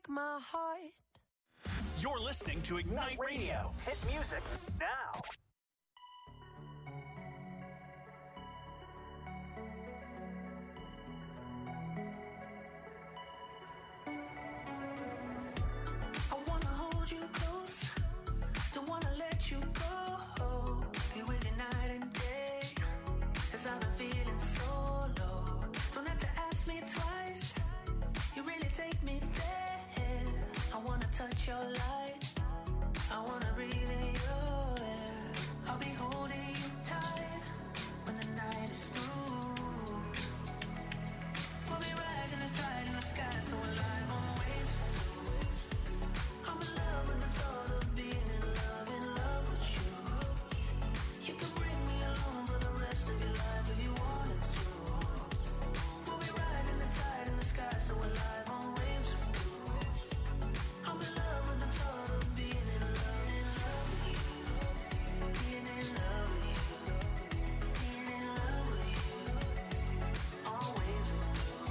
my heart. You're listening to Ignite Radio. Hit music now. I wanna hold you close, don't wanna let you go. Be with you night and day, 'cause I've been feeling so low. Don't have to ask me twice, you really take me there. I wanna touch your light, I wanna breathe in your air. I'll be holding you tight when the night is through. We'll be riding the tide in the sky, so alive on waves. I'm in love with the thought of being in love with you. You can bring me along for the rest of your life if you wanted to. We'll be riding the tide in the sky, so alive on waves of blue. I'm in love with the thought of being in love with you. Being in love with you. Being in love with you. Always with you.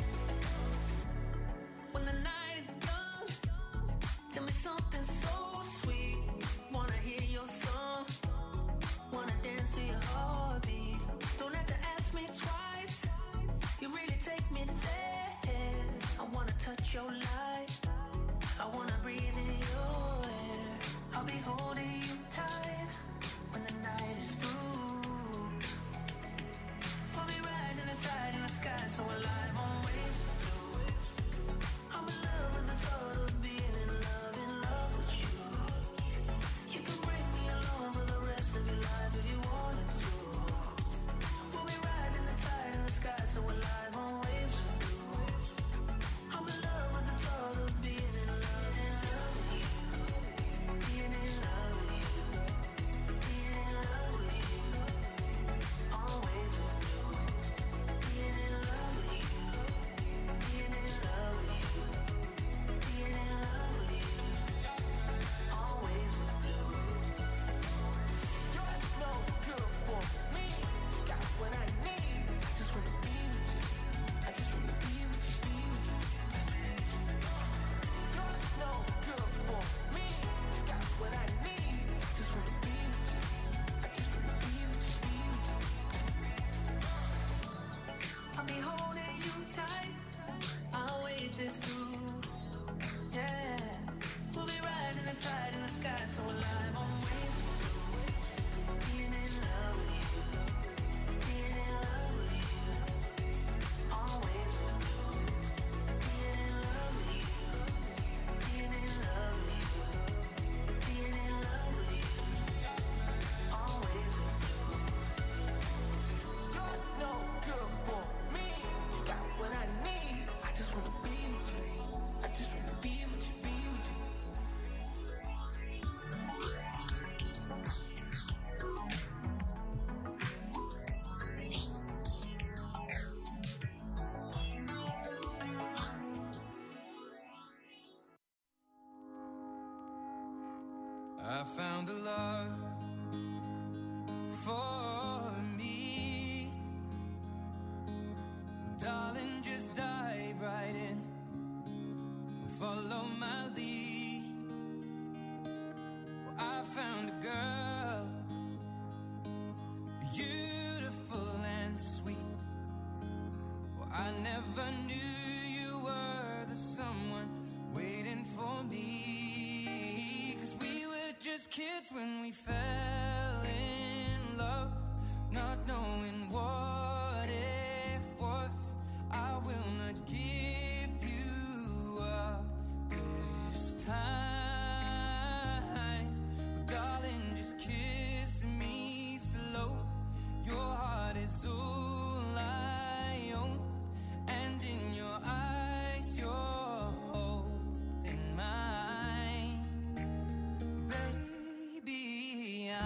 When the night is done, tell me something so sweet. Wanna hear your song, wanna dance to your heartbeat. Don't have to ask me twice, you really take me there. I wanna touch your light, I wanna breathe in your air. I'll be holding you tight when the night is through. We'll be riding the tide in the sky, so alive on waves. I'm in love with the thought of being in love with you. You can bring me along for the rest of your life if you wanted to. We'll be riding the tide in the sky, so alive on waves of blue. I'm in love with the thought of being in love with you. Being in love with you. Being in love with you. Always with you. Being in love with you. Being in love with you. Being in love with you. Always with blue. You're no good for me. Got what I need. Just wanna be with you. I just wanna be with you, be with you. You're no good for me. Got what I need. Just wanna be with you. I just wanna be with you, be with you. I'll be holding you tight, I'll wait this through. Yeah, we'll be riding the tide in the sky, so alive on waves. Being in love with you. Being in love with you. Always with you. Being in love with you. Being in love with you. Being in love with you. Always with you. You're no good for me. Got what I need. I just wanna be with you. I just wanna be with you, be with you. I found a love for me. Darling, just dive right in. Follow my lead. Well, I found a girl, beautiful and sweet. Well, I never knew you were the someone waiting for me. 'Cause we were just kids when we fell in love, not knowing what it was. I will not give you up this time. Darling, just kiss me slow. Your heart is all I own, and in your eyes you're holding mine. Baby,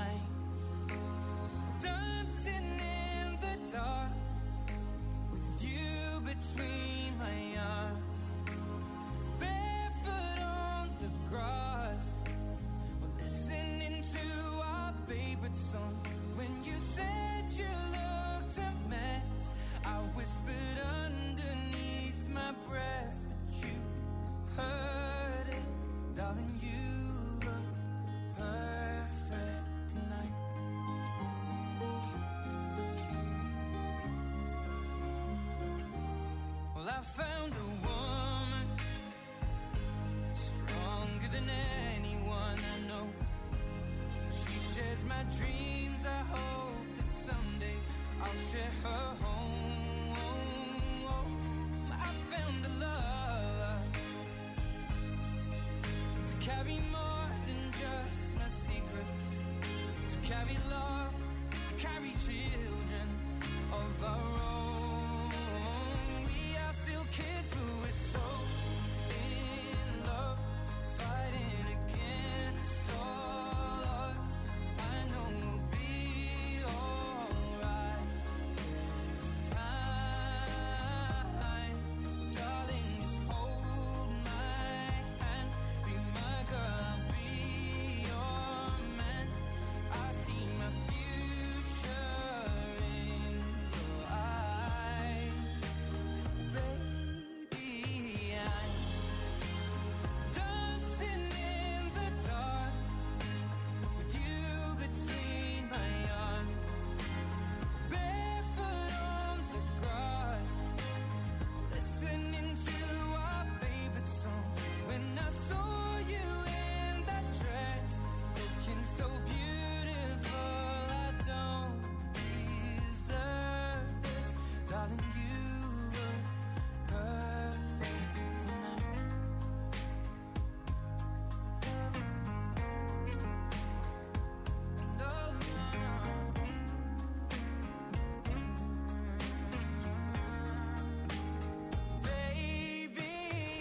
found a woman stronger than anyone I know. She shares my dreams. I hope that someday I'll share her home. I found a love to carry more than just my secrets, to carry love, to carry children of our own. We are still kids, but we're so in love, fighting against all odds. I know we'll be alright this time. Darling, just hold my hand, be my girl, I'll be your man. I see my future in your eyes. Baby, I'm dancing in the dark with you between my arms, barefoot on the grass, listening to our favorite song. When I saw you in that dress, looking so beautiful, I don't deserve this. Darling, you were perfect tonight. No, no, no. Baby,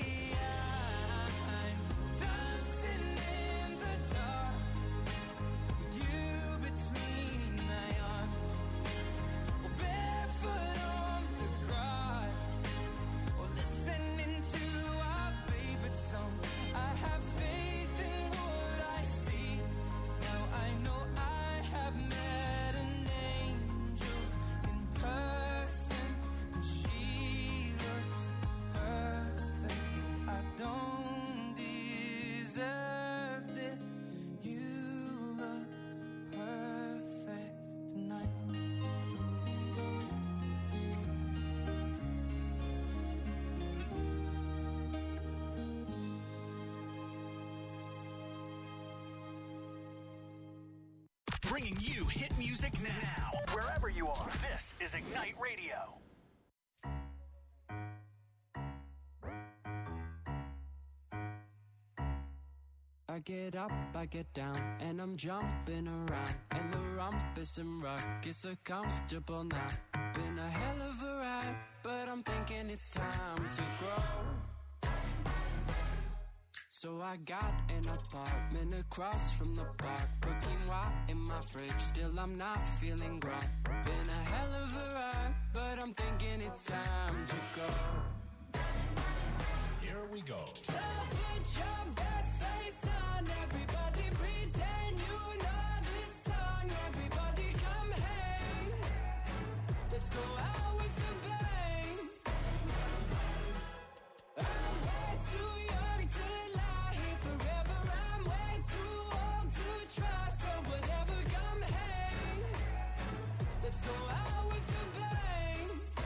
I'm dancing in the dark with you between my arms, or barefoot on the grass, or listening to our favorite song. I have faith in what I see. Now I know I have met an angel in person, and she looks perfect. I don't deserve this. You look perfect tonight. Bringing you hit music now. Wherever you are, this is Ignite Radio. I get up, I get down, and I'm jumping around. And the rumpus and ruckus so comfortable now. Been a hell of a ride, but I'm thinking it's time to grow. So I got an apartment across from the park. Put quinoa in my fridge, still I'm not feeling grown. Been a hell of a ride, but I'm thinking it's time to go. Here we go. So put your best face on, everybody pretend you know this song. Everybody come hang, let's go out with a bang. I'm way too young to lie here forever. I'm way too old to try, so whatever, come hang, let's go out with a bang.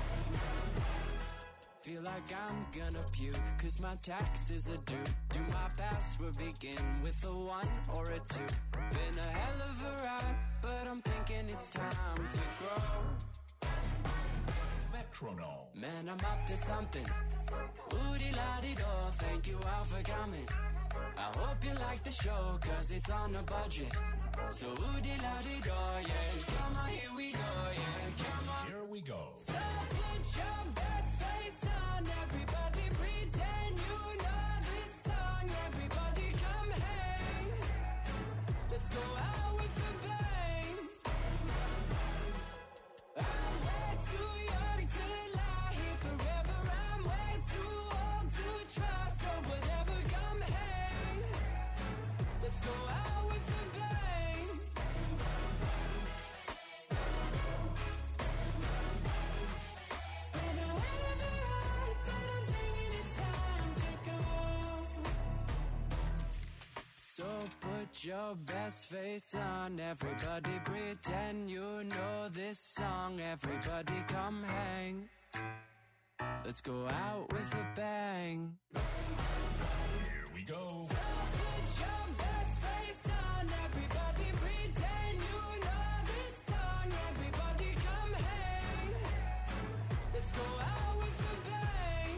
Feel like I'm gonna puke, cause my taxes are due. Do my best, we'll begin with a 1 or a 2. Been a hell of a ride, but I'm thinking it's time to grow. Metronome. Man, I'm up to something. Woody-la-di-do, thank you all for coming. I hope you like the show, cause it's on a budget. So woody-la-di-do, yeah. Come on, here we go, yeah. Come on. Here we go. So put your best face on, everybody pretend you know this song. Everybody come hang, let's go out with a bang. I'm way too young to lie here forever. I'm way too old to try, so whatever, come hang, let's go out with a bang. Been a hell of a ride, but I'm thinking it's time to go. So put your best face on, everybody pretend you know this song. Everybody come hang, Let's go out with a bang. Here we go. So put your best face on, everybody pretend you know this song. Everybody come hang. Let's go out with a bang.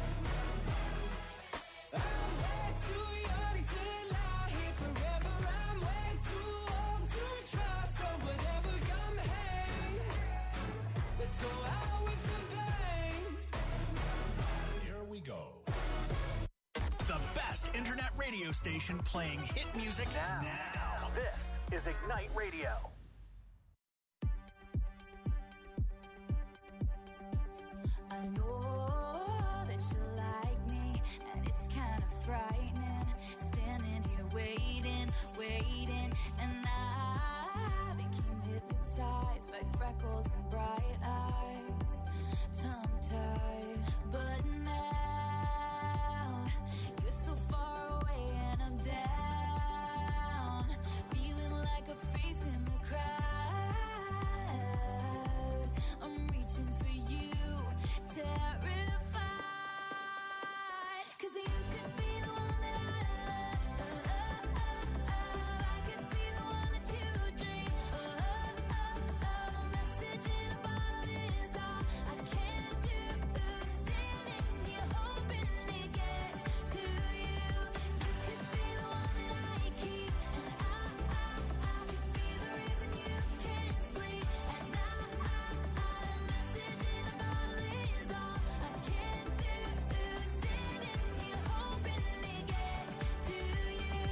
I'm way too young to lie here forever. I'm way too old to try, so whatever, come hang. Let's go out with a bang. Here we go. The best internet radio station playing hit music now. This is Ignite Radio. I know that you like me, and it's kind of frightening. Standing here waiting, and I became hypnotized by freckles and bright eyes, tongue-tied. But now you're so far away, and I'm down, feeling like a face in the crowd. I'm reaching for you, terrified, 'cause you could be the one that I love. I could be the one that you dream. A message in a bottle is all I can do. Standing here hoping it gets to you. You could be the one that I keep, and I could be the reason you can't sleep at night. A message in a bottle is all I can do. Standing here hoping it gets to you.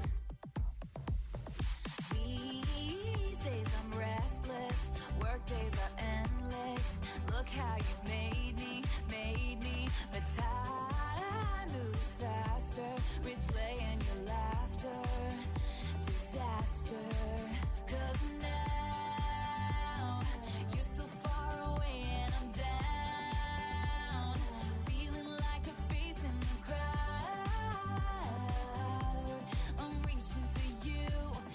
These days I'm restless, work days are endless. Look how you made me, but time moves faster, replaying your laughter, disaster. 'Cause now you're so far away, and I'm down, feeling like a face in the crowd. I'm reaching for you,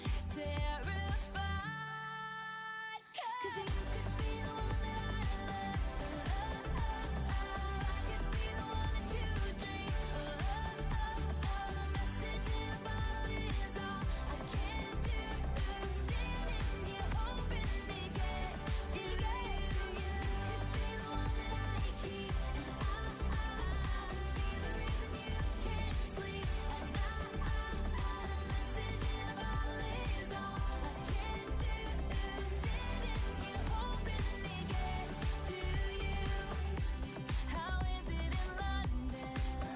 terrified, 'cause you could be the one that I love. I could be the one that you dream. A message in a bottle is all I can do. Standing here hoping it gets to you. You could be the one that I keep, and I could be the reason you can't sleep at night. A message in a bottle is all I can do. Standing here hoping it gets to you. How is it in London?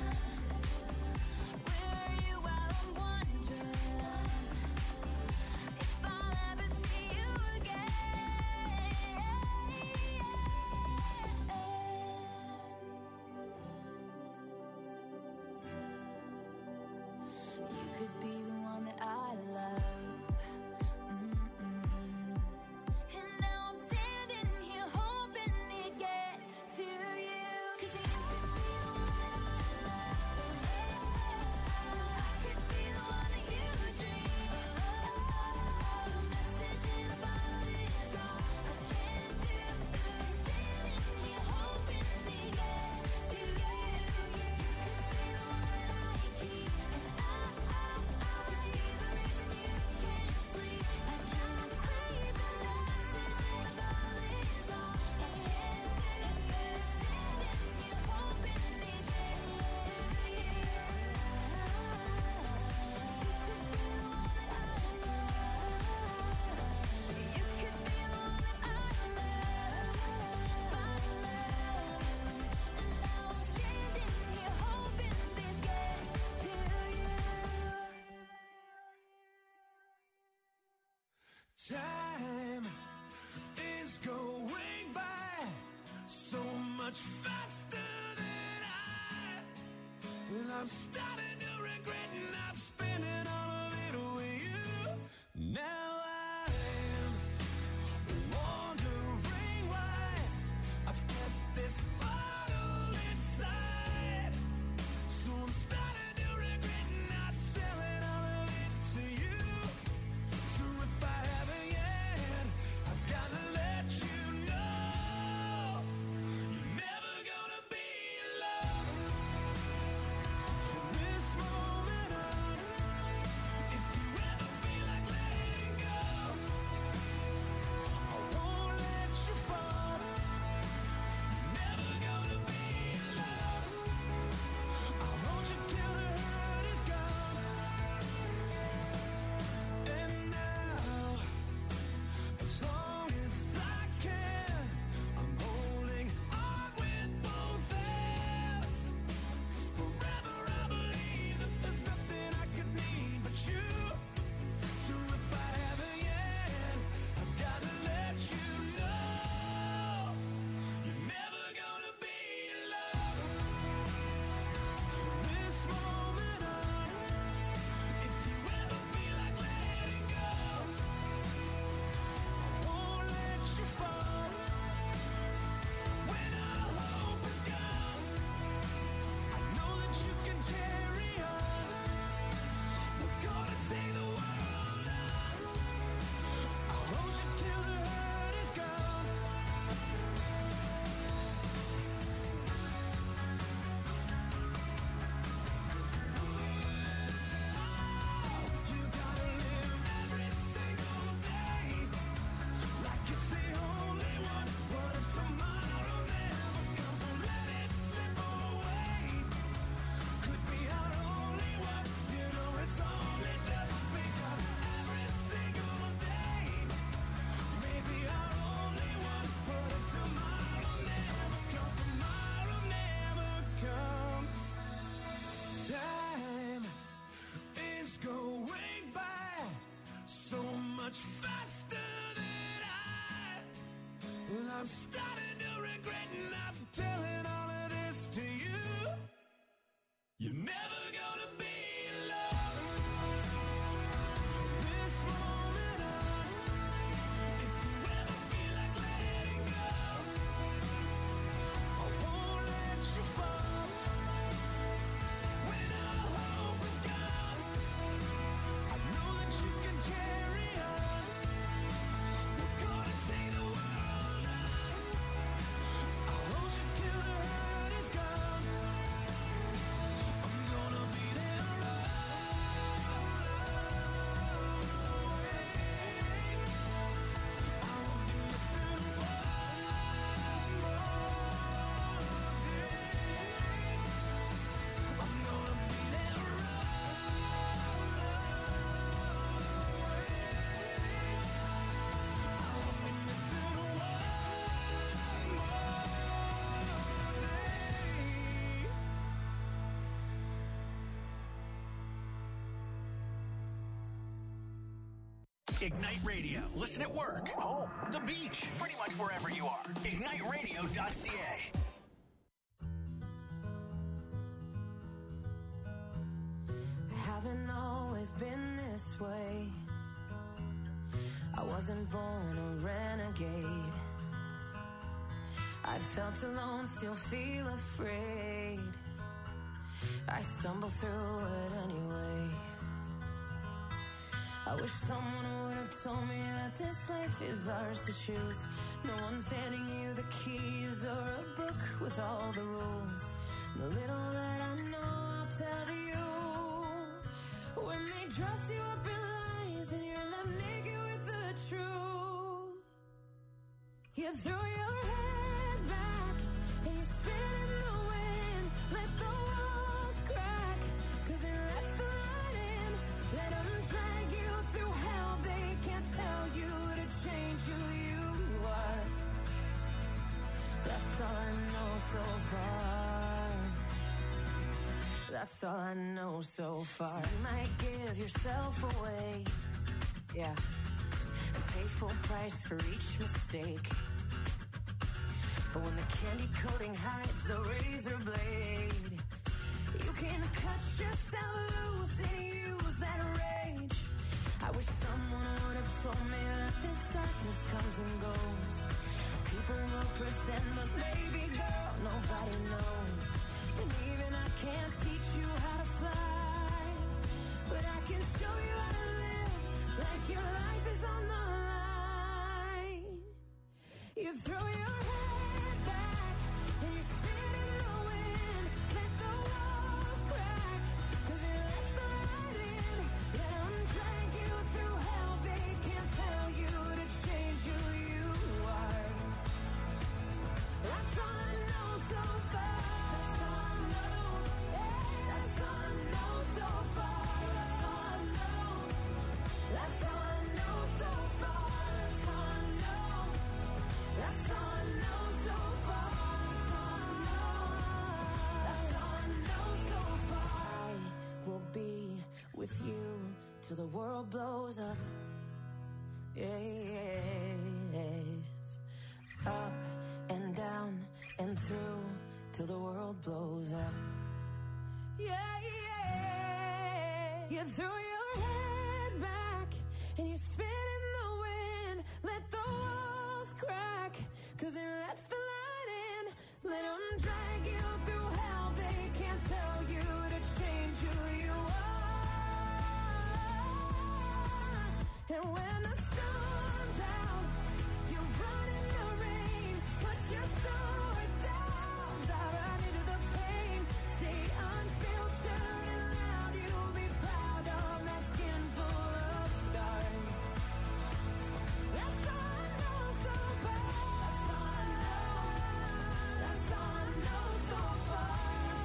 Where are you while I'm wondering if I'll ever see you again? You could be the one that I love. And now I'm standing here hoping it gets to you. 'Cause you could be the one that I love. I could be the one that you dream. A message in a bottle is all I can do. Standing here hoping it gets to you. You could be the one that I keep, and I could be the reason you can't sleep at night. A message in a bottle is all I can do. Standing here hoping it gets to you. You could be the one that I love. You could be the one that I love, my love. And now I'm standing here hoping this gets to you. Time is going by so much faster than I'm starting to regret not spending all of it with you. Now I'm wondering why I've kept this bottle inside. So I'm starting to regret not selling all of it to you. So if I haven't yet, I've gotta let you know you're never gonna be I'm starting to regret not telling all of this to you. You're never gonna be alone from this moment on. If you ever feel like letting go, I won't let you fall. When all hope is gone, I know that you can carry on. We're gonna take the world on. I'll hold you till the hurt is gone. I'm gonna be there always. I won't be missing one more day. I'm gonna be there I won't be missing one more day. Ignite Radio. Listen at work, home, the beach, pretty much wherever you are. IgniteRadio.ca. Haven't always been this way. I wasn't born a renegade. I felt alone, still feel afraid. I stumble through it anyway. I wish someone would have told me that this life is ours to choose. No one's handing you the keys or a book with all the rules. The little that I know, I'll tell you. When they dress you up in lies and you're left naked with the truth, you throw your head back and you spin in the wind. Let the walls crack, 'cause it lets the light in. Let them drag you through hell. They can't tell you to change who you are. That's all I know so far. That's all I know so far. So you might give yourself away, yeah, and pay full price for each mistake. But when the candy coating hides the razor blade, you can cut yourself loose and use that rage. I wish someone would have told me that this darkness comes and goes. People will pretend, but baby girl, nobody knows. And even I can't teach you how to fly, but I can show you how to live like your life is on the line. You throw your head back and you spin in the wind. Let the walls crack, 'cause it lets the light in. Let them drag you through hell. They can't tell you to change who you are. That's all I know so far. That's all I know. That's all I know so far. That's all I know. That's all I know so far. That's all I know. That's all I know so far. That's all I know. That's all I know so far. I will be with you till the world blows up. Yes. Up and down and through till the world blows up. Yeah, yeah. You throw your head back and you spin in the wind. Let the walls crack, 'cause it lets the light in. Let them drag you through hell. They can't tell you to change who you are. And when the sun's out, you run in the rain. Put your sword down, dive right into the pain. Stay unfiltered and loud. You'll be proud of that skin full of scars. That's all I know so far. That's all I know. That's all I know so far.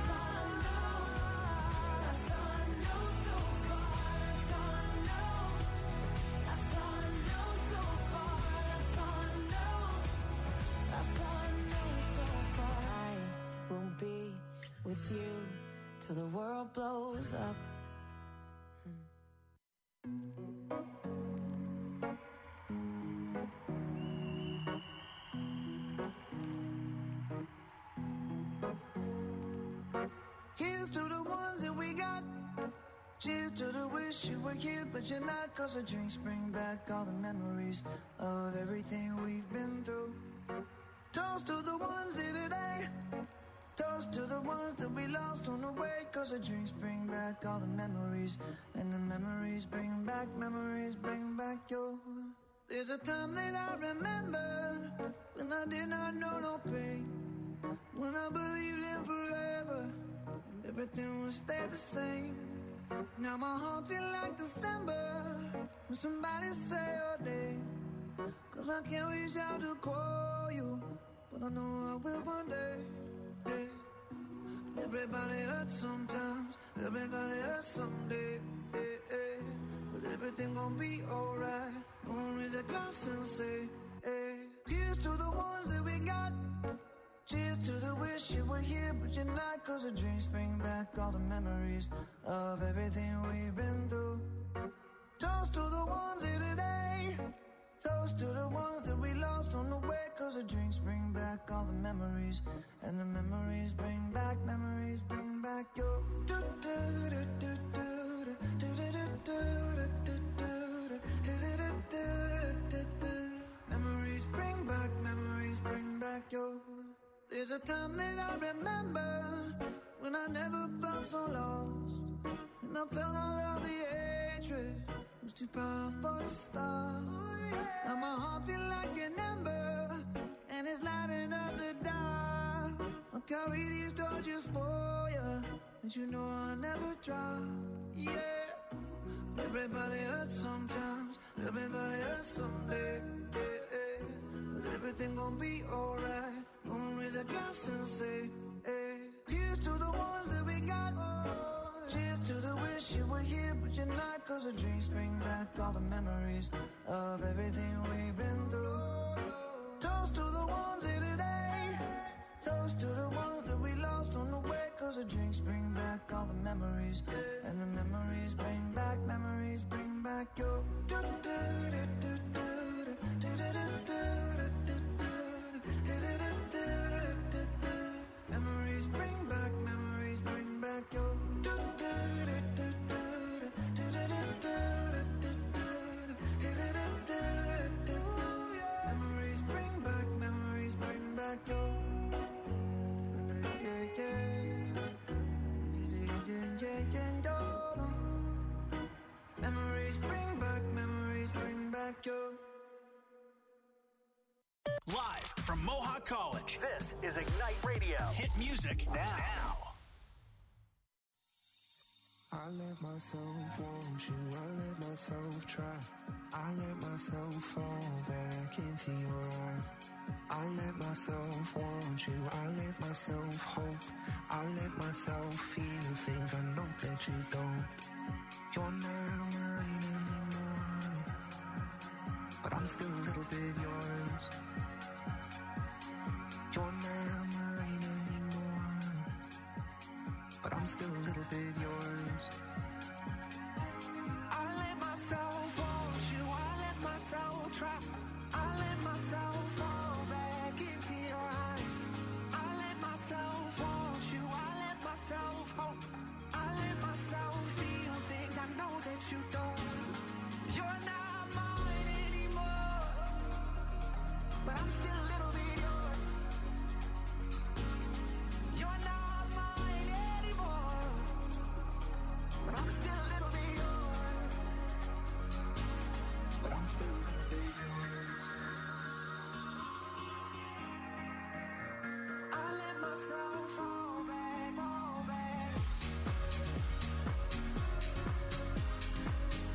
That's all I know. That's all I know so far. That's all I know. That's all I know so far. That's all I know. That's all I know so far. I will be with you till the world blows up. Here's to the ones that we got. Cheers to the wish you were here, but you're not. Cause the drinks bring back all the memories of everything we've been through. Toast to the ones here today. Toast to the ones that we lost on the way. Cause the drinks bring back all the memories. And the memories bring back your. There's a time that I remember when I did not know no pain. When I believed in forever and everything would stay the same. Now my heart feel like December when somebody say your name. Cause I can't reach out to call you, but I know I will one day. Hey. Everybody hurts sometimes, everybody hurts someday. Hey, hey. But everything gon' be alright. Gonna raise a glass and say, hey. Here's to the ones that we got. Cheers to the wish you were here, but you're not. Cause the drinks bring back all the memories of everything we've been through. Toast to the ones here today. Toast to the ones that we lost on the way. Cause the drinks bring back all the memories. And the memories bring back your. Memories bring back your. There's a time that I remember when I never felt so lost. And I felt all of the hatred was too powerful to stop. Now my heart feel like an ember and it's lighting up the dark. I'll carry these torches for you, and you know I'll never drop. Yeah. Everybody hurts sometimes, everybody hurts someday. Yeah, yeah. But everything gon' be alright. Gonna raise a glass and say, hey. Here's to the ones that we got. Cheers to the wish you were here, but you're not. Cause the drinks bring back all the memories of everything we've been through. Toast to the ones here today. Toast to the ones that we lost on the way. Cause the drinks bring back all the memories. And the memories bring back your. Memories bring back your. Memories bring back your. Memories bring back your. Live from Mohawk College, this is Ignite Radio. Hit music now. I let myself want you, I let myself try. I let myself fall back into your eyes. I let myself want you, I let myself hope. I let myself feel things I know that you don't. You're not mine anymore, but I'm still a little bit yours. You're not mine anymore, but I'm still a little bit yours. I let myself want you, I let myself try. I let myself fall back into your eyes. I let myself want you, I let myself hope. I let myself feel things I know that you don't. You're not mine anymore, but I'm still a little bit yours. You're not mine anymore, but I'm still a little bit yours. But I'm still a little bit yours. I let myself fall back, fall back.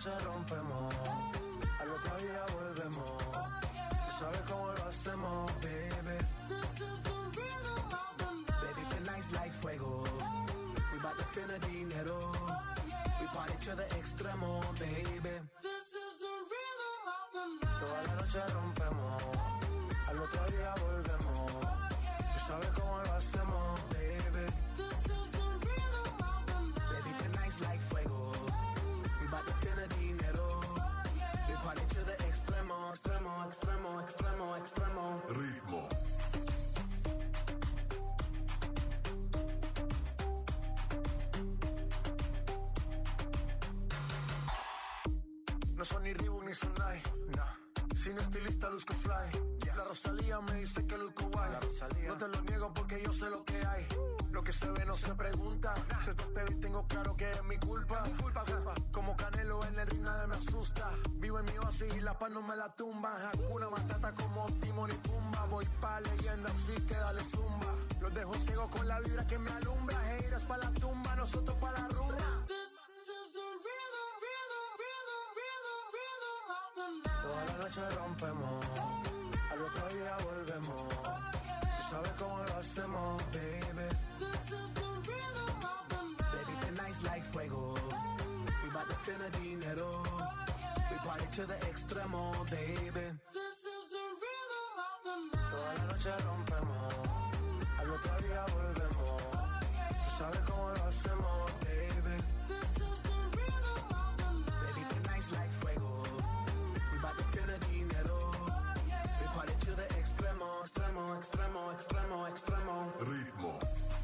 noche rompemos, al otro día volvemos. Tú sabes cómo lo hacemos, baby. This is the rhythm of the night. Baby, tonight's like fuego. We bout to spend a dinero. We party to the extremo, baby. This is the rhythm of the night. Toda la noche rompemos, al otro día volvemos. Tú sabes cómo lo hacemos, baby. This is the rhythm of the night. Baby, tonight's like fuego. We bout to spend a dinero. We party to the extremo, extremo, extremo, extremo, extremo. Ritmo. No son ni Reebok ni Sonai, nah. Sin estilista luzco fly. Yes. La Rosalía me dice que luzco guay. No te lo niego porque yo sé lo que hay. Lo que se ve no se pregunta. Se te espero y tengo claro que es mi culpa. Como Canelo en el ring nadie me asusta. Vivo en mi oasis y la paz no me la tumba. Hakuna Matata como Timon y Pumba. Voy pa' leyenda así que dale zumba. Los dejo ciego con la vibra que me alumbra. Heiras pa' la tumba, nosotros pa' la rumba. This is the rhythm, rhythm of the night. Toda la noche rompemos, al otro día volvemos. Tú sabes cómo lo hacemos, baby. This is the rhythm of the night. Baby, tonight's like fuego. We bout to spend a dinero. We party to the extremo, baby. This is the rhythm of the night. Toda la noche rompemos, al otro día volvemos. Tú sabes cómo lo hacemos, baby. This is the rhythm of the night. Baby, tonight's like fuego. We bout to spend a dinero. We party to the extremo, extremo, extremo, extremo, extremo. Ritmo.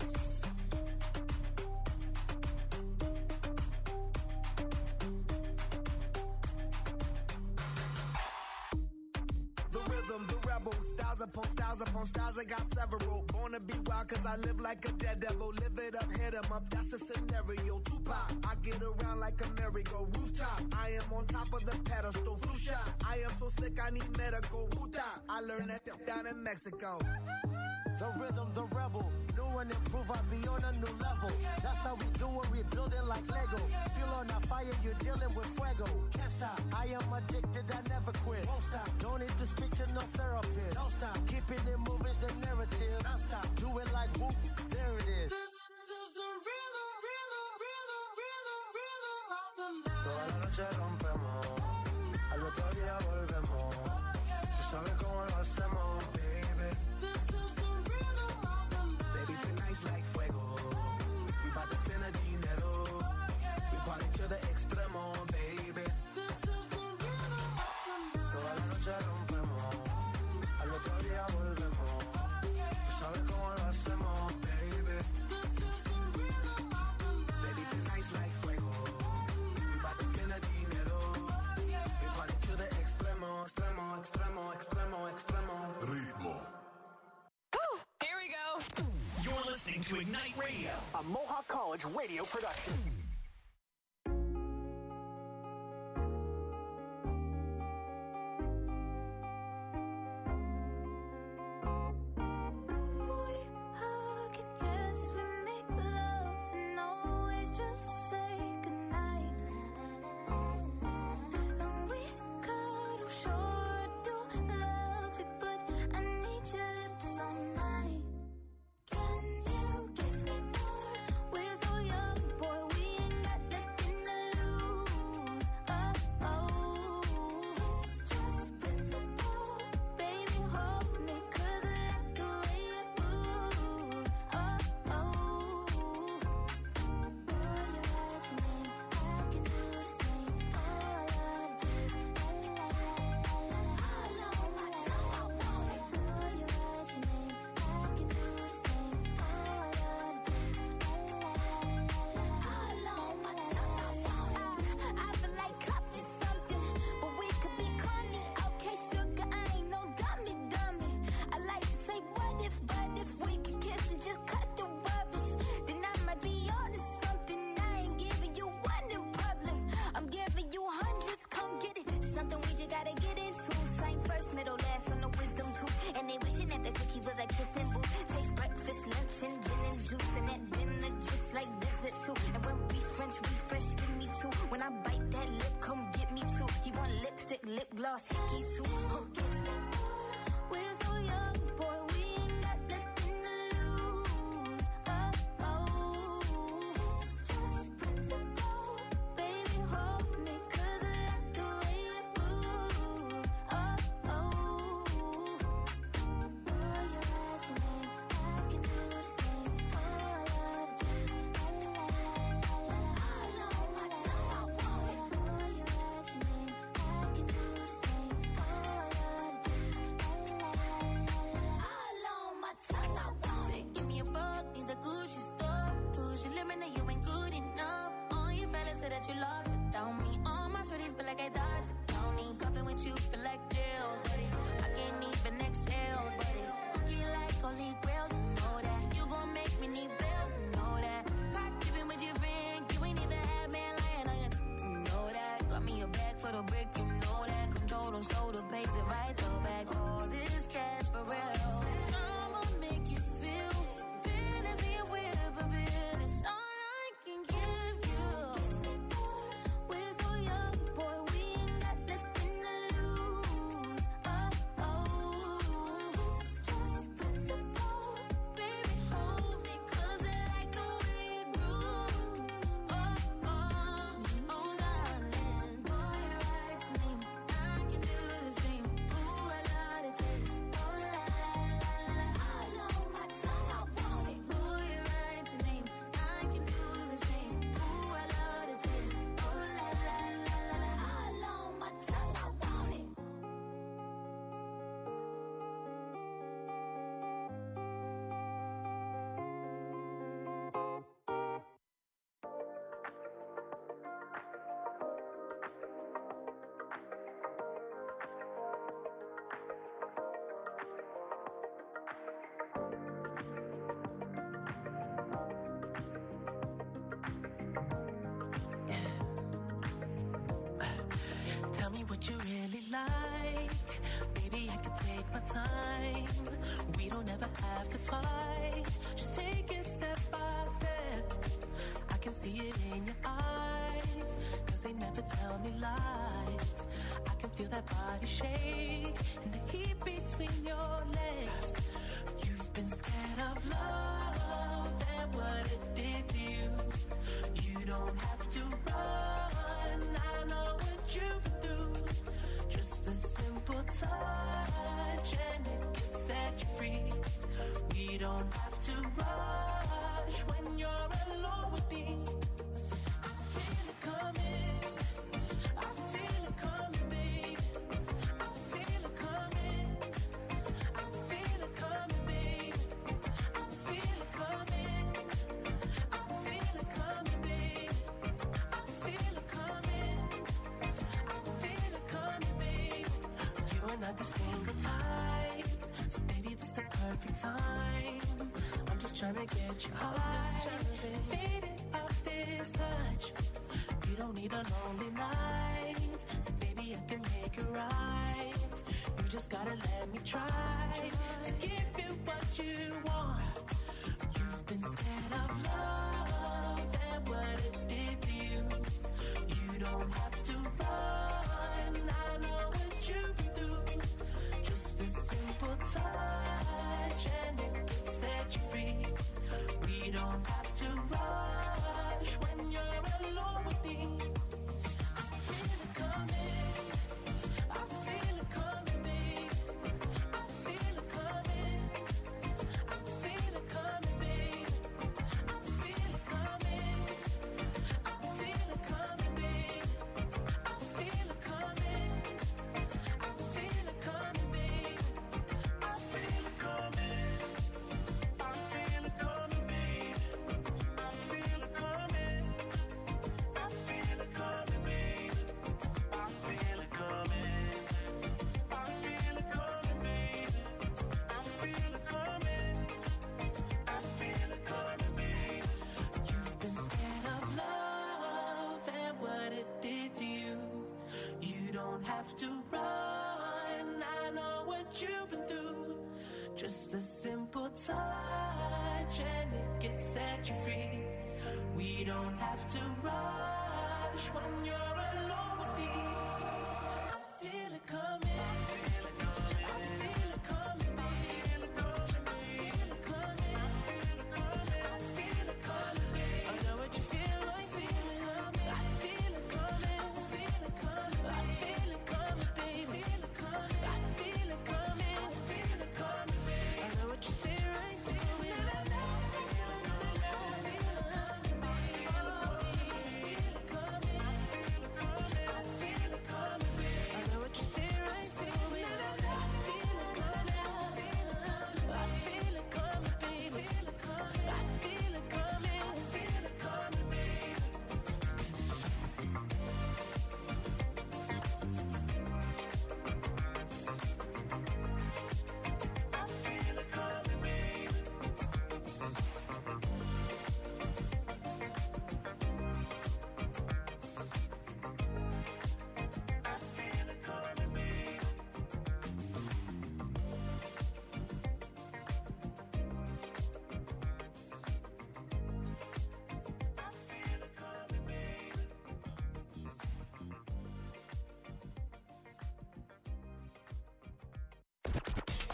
The rhythm, the rebel, styles upon styles upon styles, I got several. Born to be wild cause I live like a dead devil. Live it up, hit 'em up, that's a scenario. Tupac, I get around like a merry-go rooftop. I am on top of the pedestal, flu shot. I am so sick I need medical. Wuta, I learned that down in Mexico. The rhythm, the rebel. New and improve, I be on a new level. That's how we do it, we building like Lego. Feel on a fire, you're dealing with fuego. Can't stop, I am addicted, I never quit. Won't stop, don't need to speak to no therapist. Don't stop, keeping it moving's the narrative. Don't stop, do it like whoop, there it is. This is the rhythm, rhythm, rhythm, rhythm, rhythm of the night. Toda la noche rompemos, al otro día volvemos. Tú sabes cómo lo hacemos, baby. This is the rhythm of the night. Baby, tonight's like fuego. We bout to spend a dinero. We party to the extremo, baby. This is the rhythm of the night. Toda la noche rompemos, al otro día volvemos. Tú sabes cómo lo hacemos, baby. This is the rhythm of the night. Baby, tonight's like fuego. We bout to spend a dinero. We party to the extremo, extremo, extremo, extremo, extremo. Ritmo. Here we go. You're listening to Ignite Radio, A Mohawk College radio production. We hug and yes, we make love and always just say goodnight. And we cuddle, sure I do love it, but I need your lips all night. Can you kiss me more? We're so young, boy, we lipstick, lip gloss, hickey suit. Kiss me. We're so young, boy, we ain't got nothing to lose. Oh, oh, it's just principle. Baby, hold me, 'cause I like the way you move. Oh, oh. Boy, you write your name, I can do the same. Oh, I love the taste. La la la la la la. All on my tongue, I want it. Boy, you write your name, I can do the same. Oh, I love the taste. La la la la la. All on my tongue, I want it. Give me a buck in the Gucci store. Push your limit, now you ain't good enough. All your fellas say that you lost without me. All my shorties feel like I dodged the county. Puffin' with you feel like jail, buddy. I can't even exhale, buddy. Cookie like holy grail, you know that. You gon' make me need bail, you know that. Caught dipping with your friend, you ain't even had man lying on you, you know that. Got me a bag for the brick, you know that. Control them, so the pace it right though back. All this cash for real. I'ma make you feel fantasy with a bill. It's all I can give you. We're so young, boy, we ain't got nothing to lose. Oh, oh, it's just principle. Baby, hold me, 'cause I like the way you groove. Oh, oh, oh, darling. Boy, you write your name, I can do the same. Ooh, I love the taste. Oh, la, la, la, la. All on my tongue, I want it. Boy, you write your name, I can do the same. Ooh, I love the taste. Oh, la, la, la, la, la. All on my tongue, I want it. Tell me what you really like. Baby, I can take my time. We don't ever have to fight. Just take it step by step. I can see it in your eyes, 'cause they never tell me lies. I can feel that body shake and the heat between your legs. You've been scared of love and what it did to you. You don't have to run, I know what you've been through. Just a simple touch and it can set you free. We don't have to rush when you're alone with me. I feel it coming, I feel it coming, babe. I feel it coming, I feel it coming, babe. I feel it coming, I feel it coming, babe. I feel it coming, I feel it coming, babe. You are not the single type, so baby, this the perfect time. I'm just trying to get you high, faded off this touch. You don't need a lonely night, so baby, I can make it right. You just gotta let me try to give you what you want. You've been scared of love and what it did to you. You don't have to run, I know what you've been through. Just a simple touch and it can set you free. We don't have to rush when you're alone with me. I feel it coming, I feel it coming, babe. I feel it coming, I feel it coming, babe. I feel it coming, I feel it coming, babe. I feel it coming, I feel it coming, babe. I feel it coming, I feel it coming, babe. I feel it coming, I feel it coming, babe. I feel it coming, I feel it coming, babe. I feel it coming, I feel it coming, babe. You've been scared of love and what it did to you. You don't have to run, I know what you've been through. Just a simple touch and it can set you free. We don't have to rush when you're alone with me. I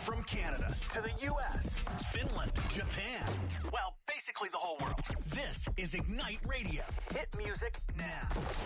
From Canada to the U.S., Finland, Japan, well, basically the whole world. This is Ignite Radio. Hit music now.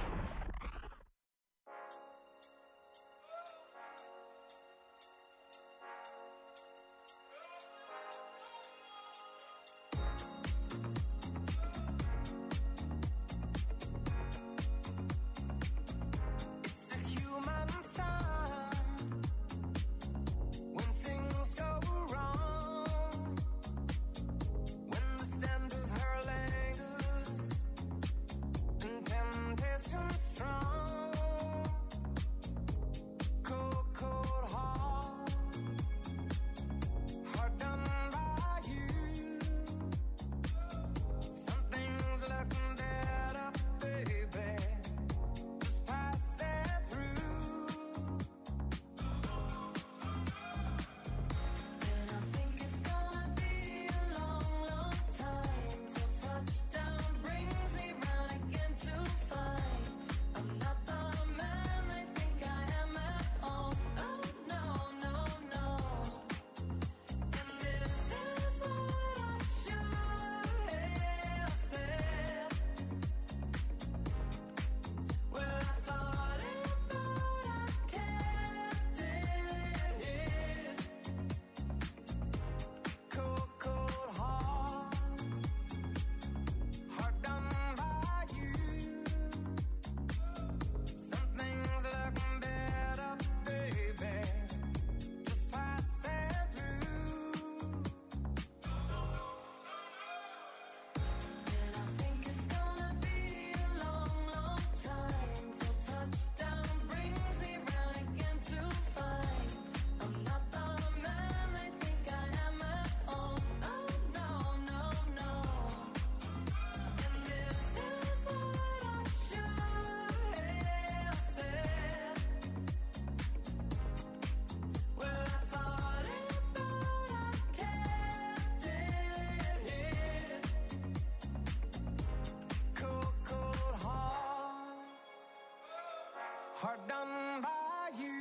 Hard done by you.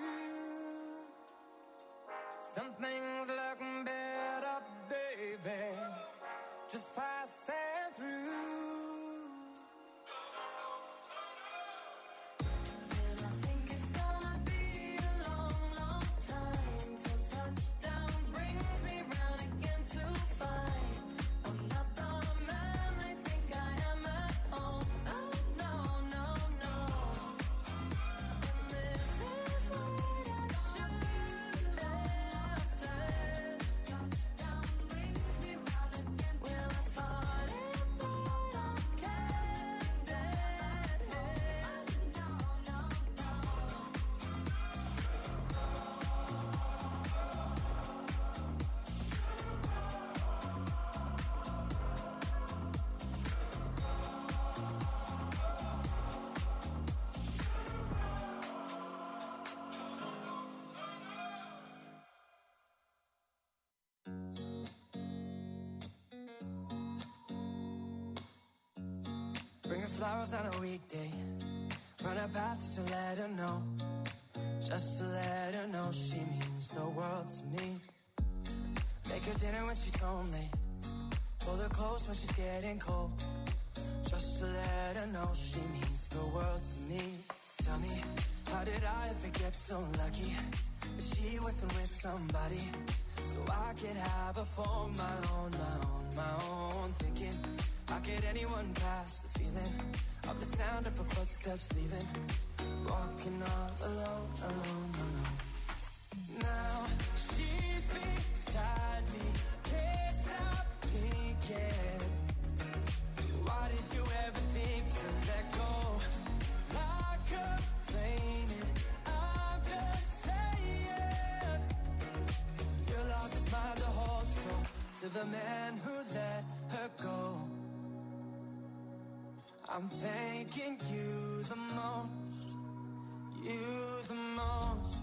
Some things look better, baby, just passing through. And I think it's gonna be a long, long time till touchdown brings me round again to find I'm not the man they think I am at home. Oh, no, no, no. And this is what I should have said. Touchdown brings me round again. Well, I thought it, but I can't dead head. No, no, no. Bring her flowers on a weekday. Run her paths to let her know. Just to let her know she means the world to me. Make her dinner when she's home late. Pull her close when she's getting cold. Just to let her know she means the world to me. Tell me, how did I ever get so lucky that she wasn't with somebody so I could have her for my own, my own, my own. Thinking, how could anyone pass the feeling of the sound of her footsteps leaving? Walking all alone, alone, alone. Now she's beside me, can't stop thinking. Why did you ever think to let go? Not complaining, I'm just saying. You lost his mind to hold so to the man who let her go. I'm thanking you the most, you the most.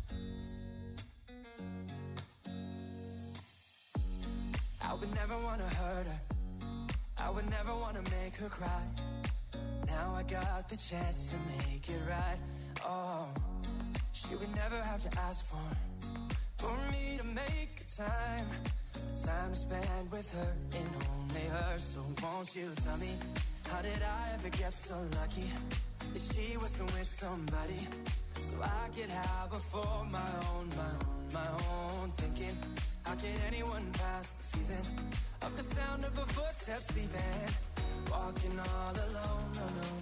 I would never want to hurt her, I would never want to make her cry. Now I got the chance to make it right. Oh, she would never have to ask for for me to make a time to spend with her and only her. So won't you tell me, how did I ever get so lucky that she was with somebody so I could have her for my own, thinking, how can anyone pass the feeling of the sound of her footsteps leaving, walking all alone.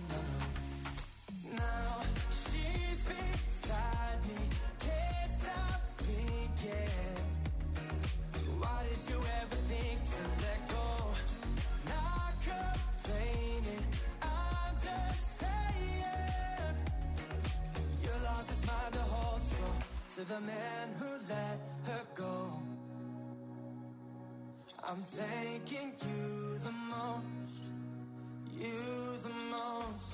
Now she's beside me, can't stop thinking, why did you ever think to let go? Not complaining, I'm just saying, your loss is mine to hold. So to the man who let her go, I'm thanking you the most, you the most.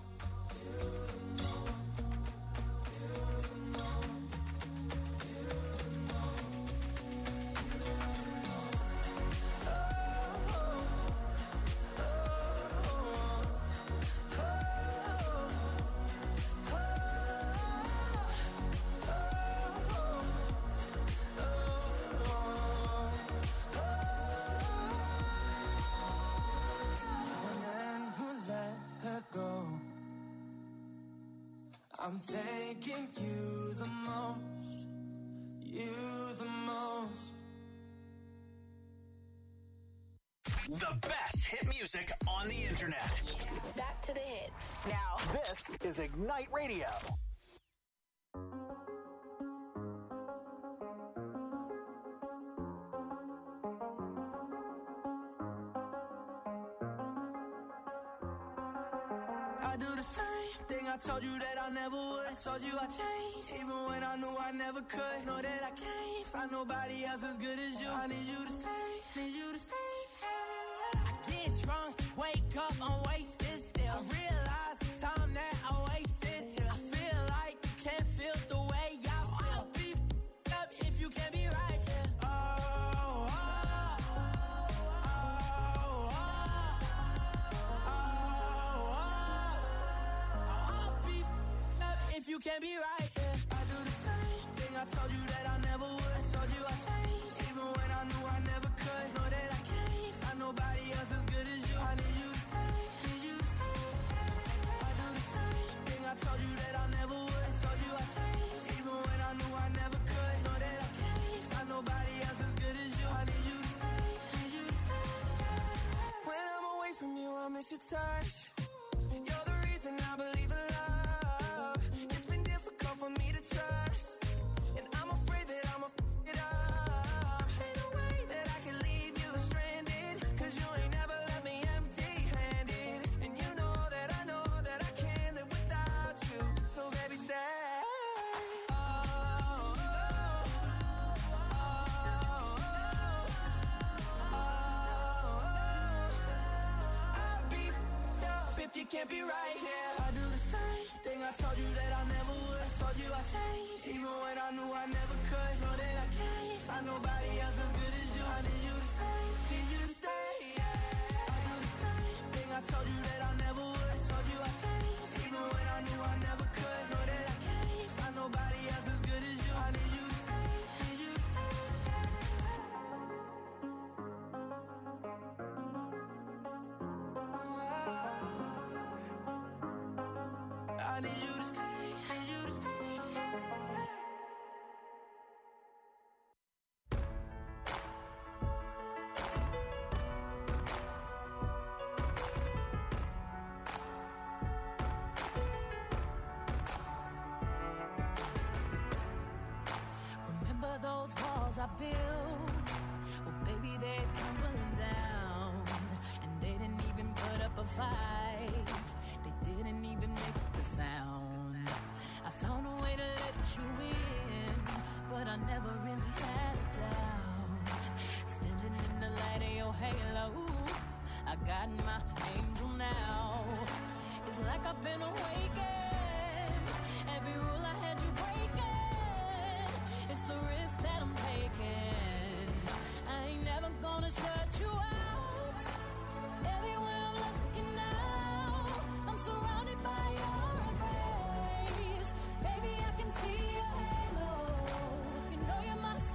I'm thanking you the most, you the most. The best hit music on the internet. Back to the hits. Now, this is Ignite Radio. I do the same thing I told you that I never would. I told you I changed, even when I knew I never could. Know that I can't find nobody else as good as you. I need you to stay, need you to stay. I get drunk, wake up, I'm wasted still. I realize the time that I wasted here. I feel like you can't feel the way I feel. I'll be f***ed up if you can't be right here. If you can't be right, yeah. I do the same thing I told you that I never would. I told you I changed, even when I knew I never could. Know that I can't find nobody else as good as you. I need you to stay, need you to stay. I do the same thing I told you that I never would. I told you I changed, even when I knew I never could. Know that I can't find nobody else as good as you. I need you to stay, need you to stay. When I'm away from you, I miss your touch. You're the reason I believe in love. For me to trust, and I'm afraid that I'ma f*** it up. Ain't no way that I can leave you stranded, cause you ain't never left me empty-handed. And you know that I can't live without you. So baby, stay. I'll be f***ed up if you can't be right here. I do the same thing I told you that I never would. Told you I changed, even when I knew I never could. Know that I can't find nobody else as good as you. I need you to stay, need you to stay. I do the same thing I told you that I never would. Told you I changed, even when I knew I never could. Know that I can't find nobody else as good as you. I need you to stay, need you to stay. I need you to stay, need you to stay. Remember those walls I built? Well, baby, they're tumbling down. And they didn't even put up a fight. They didn't even make the sound. I found a way to let you in, but I never really had a doubt. Standing in the light of your halo, I got my angel now. It's like I've been awakened. Every rule I had you breaking. It's the risk that I'm taking. I ain't never gonna shut you out. Everywhere I'm looking now, I'm surrounded by your embrace. Baby, I can see your halo. You know you're my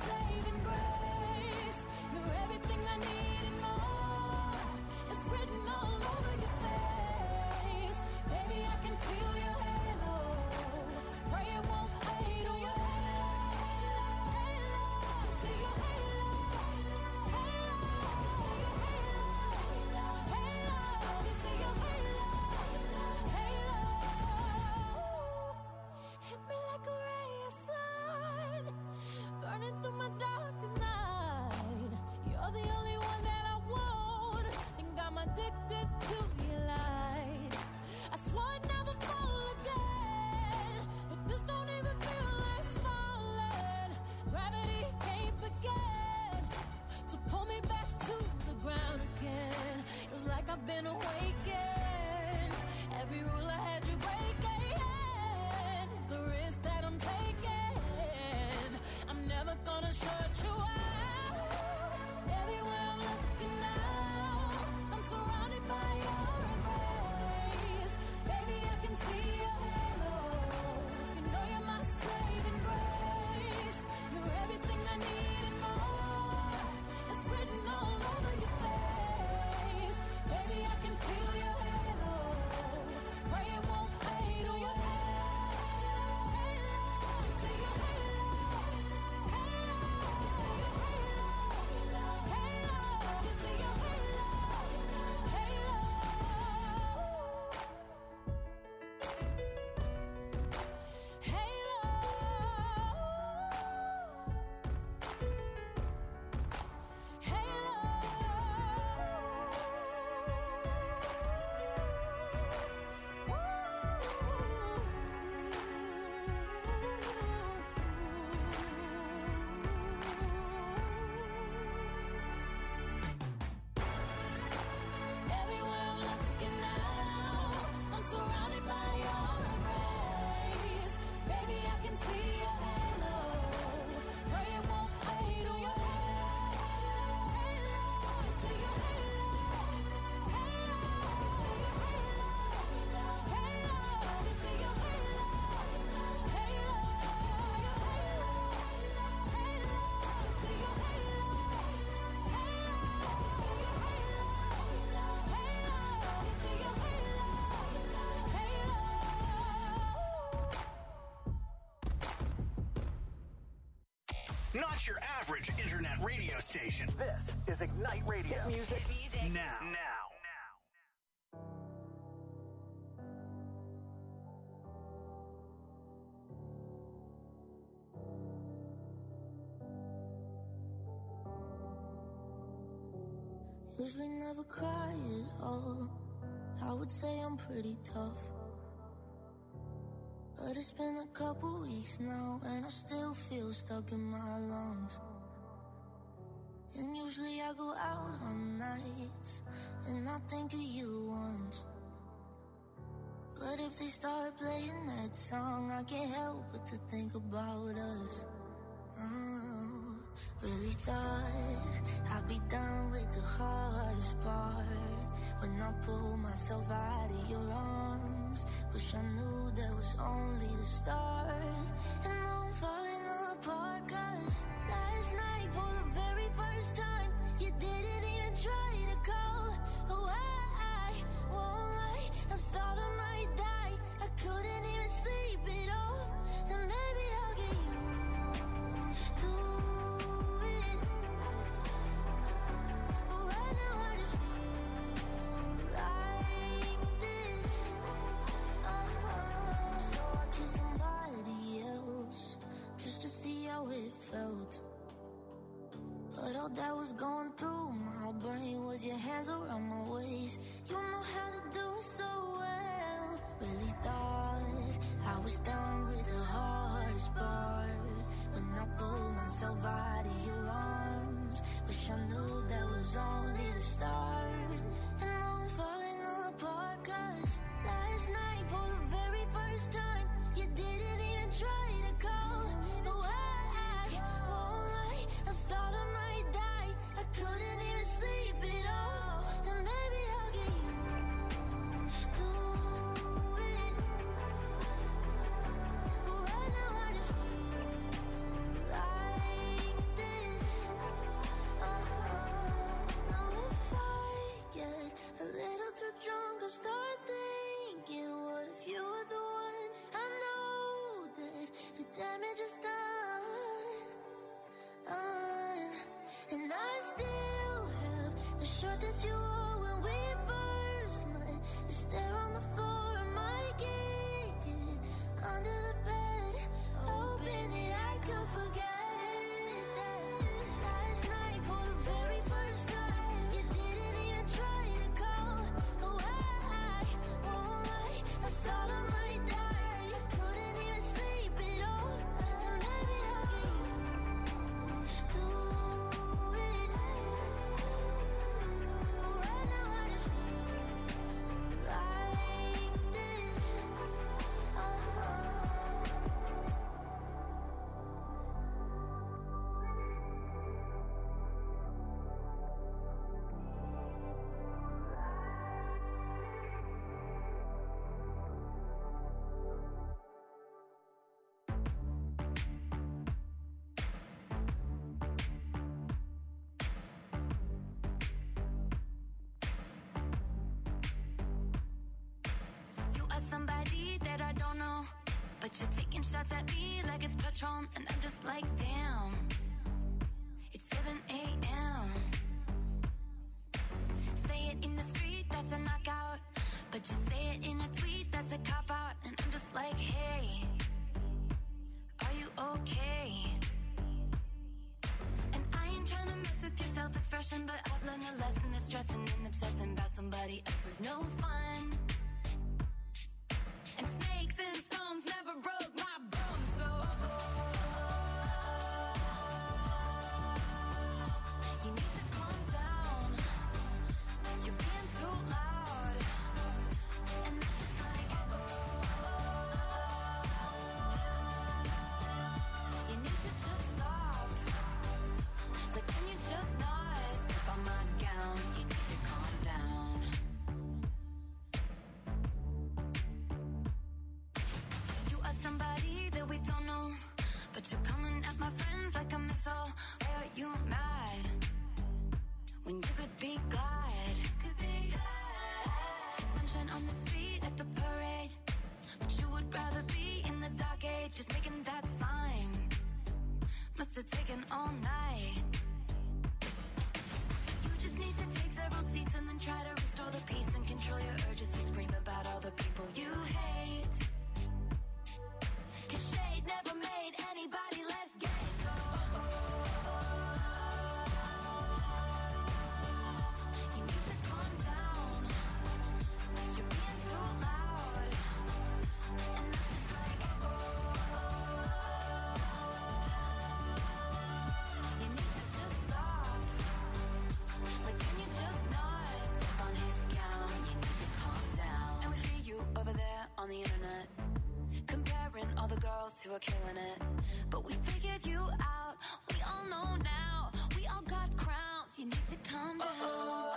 Not your average internet radio station. This is Ignite Radio. Hit music now. Usually never cry at all. I would say I'm pretty tough, but it's been a couple weeks now and I still feel stuck in my lungs. And usually I go out on nights and I think of you once, but if they start playing that song, I can't help but to think about us. Really thought I'd be done with the hardest part when I pull myself out of your arms. Wish I knew that was only the start. And now I'm falling apart, 'cause last night for the very first time you didn't even try to call. Oh, I won't lie, I thought I might die. I couldn't even sleep at all. And maybe I'll get used to it. But right now I just feel like this. So I kissed somebody else just to see how it felt. But all that was going through my brain was your hands around my waist. You know how to do it so well. Really thought I was done with the hardest part when I pulled myself out of your arms. Wish I knew that was only the start. And now I'm falling apart, 'cause last night for the very first time you didn't even try to call. Oh, I won't lie, I thought I might die. I couldn't even sleep at all. And maybe I'll get used to it. But right now I just feel like this. Now if I get a little too drunk, I'll start thinking, what if you were the one? I know that the damage is done. And I still have the shirt that you wore when we first met. It's there on the floor, I might kick it under the bed, hoping that I could forget that last night for the very first time you didn't even try to call. Oh, I won't lie, I thought I might die. I couldn't even sleep at all. And maybe I'll get used to it. But right now I just feel like this. You are somebody that I don't know, but you're taking shots at me like it's Patron, and I'm just like, damn. It's 7 a.m. Say it in the street, that's a knockout, but you say it in a tweet, that's a cop-out, and I'm just like, hey, are you okay? And I ain't trying to mess with your self-expression, but I've learned a lesson that stressing and obsessing about somebody else is no fun. And snakes and stones never broke my bones, so girls who are killing it, but we figured you out. We all know now. We all got crowns. You need to calm down.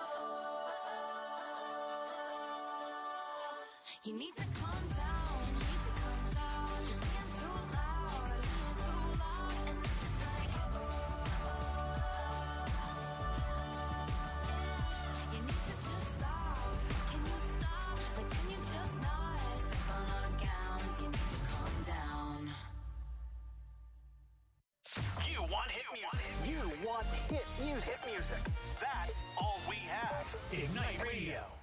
You need to calm down. You need to calm down. You're being too loud. Being too loud. And I'm just like, you need to just stop. Can you stop? Like, can you just not step on our gowns? You need to calm down. You want hit music. You want hit music. Hit music. That's all we have. Ignite Radio.